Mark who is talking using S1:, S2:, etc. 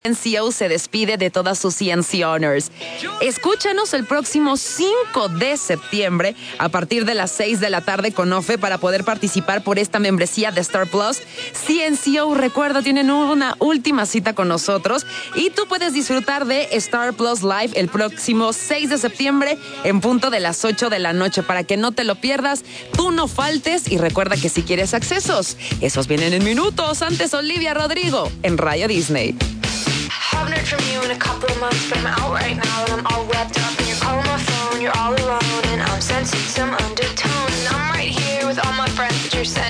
S1: CNCO se despide de todas sus CNC Honors. Escúchanos el próximo 5 de septiembre a partir de las 6 de la tarde con Ofe para poder participar por esta membresía de Star Plus. CNCO, recuerda, tienen una última cita con nosotros y tú puedes disfrutar de Star Plus Live el próximo 6 de septiembre en punto de las 8 de la noche para que no te lo pierdas, tú no faltes y recuerda que si quieres accesos, esos vienen en minutos. Antes Olivia Rodrigo en Radio Disney.
S2: Haven't heard from you in a couple of months, but I'm out right now and I'm all wrapped up. And you're calling my phone, you're all alone, and I'm sensing some undertone. And I'm right here with all my friends, but you're sending